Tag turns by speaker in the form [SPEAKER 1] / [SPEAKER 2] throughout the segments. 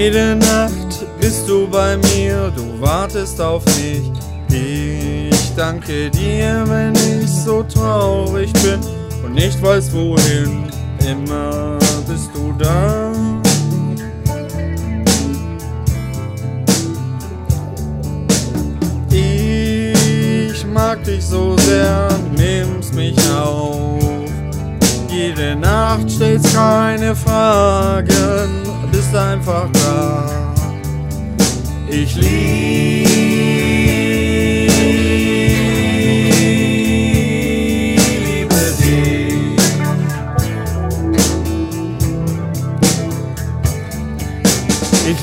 [SPEAKER 1] Jede Nacht bist du bei mir, du wartest auf mich. Ich danke dir, wenn ich so traurig bin und nicht weiß wohin. Immer bist du da. Ich mag dich so sehr, nimmst mich auf. Jede Nacht stellst keine Fragen, bist einfach da. Ich liebe dich. Ich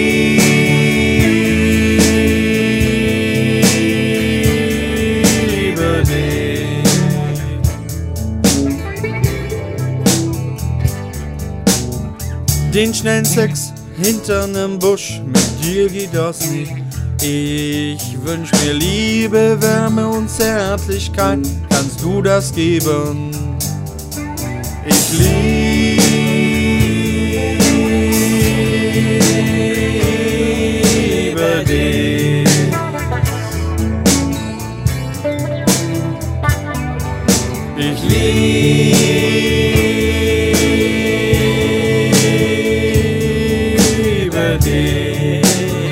[SPEAKER 1] liebe dich. Den schnellen Sex hinter nem Busch, mit dir geht das nicht. Ich wünsch mir Liebe, Wärme und Zärtlichkeit, kannst du das geben? Ich liebe dich. Ich liebe dich.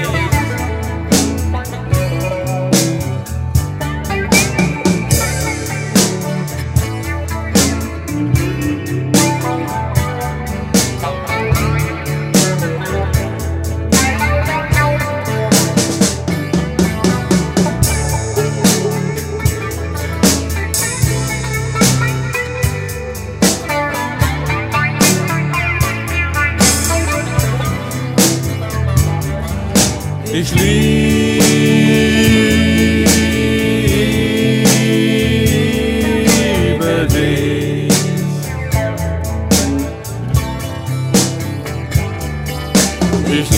[SPEAKER 1] Ich liebe dich. Ich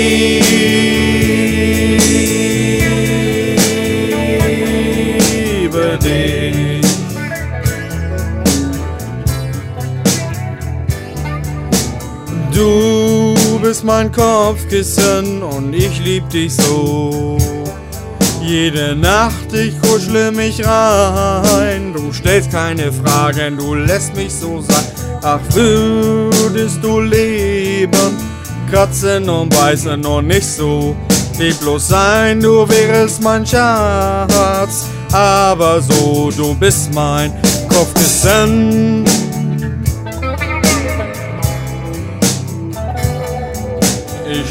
[SPEAKER 1] liebe dich. Du bist mein Kopfkissen und ich lieb dich so. Jede Nacht ich kuschle mich rein. Du stellst keine Fragen, du lässt mich so sein. Ach, würdest du leben, kratzen und beißen und nicht so leblos sein. Du wärst mein Schatz, aber so, du bist mein Kopfkissen. Ich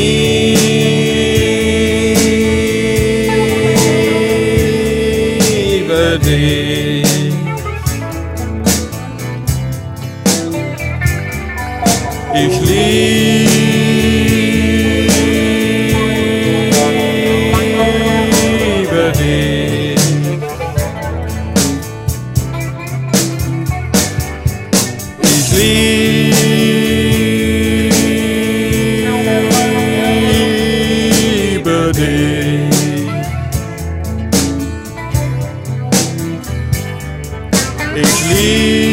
[SPEAKER 1] liebe dich. Ich liebe dich. Ich liebe dich. Ich liebe